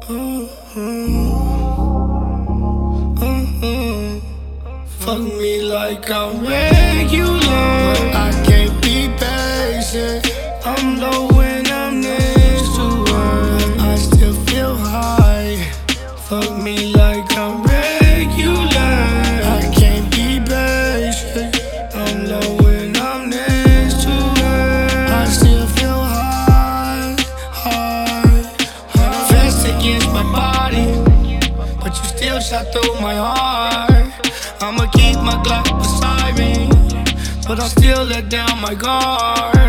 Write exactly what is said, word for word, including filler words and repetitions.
Mm-hmm. Fuck me like I'm regular, but I can't be patient. I'm low when I'm next to her, I still feel high. Fuck me like I'm regular, I can't be patient. I'm low when I'm next to her, I still feel high, high, high. Vest against my body, but you still shot through my heart. I'ma keep my Glock beside me, but I'll still let down my guard.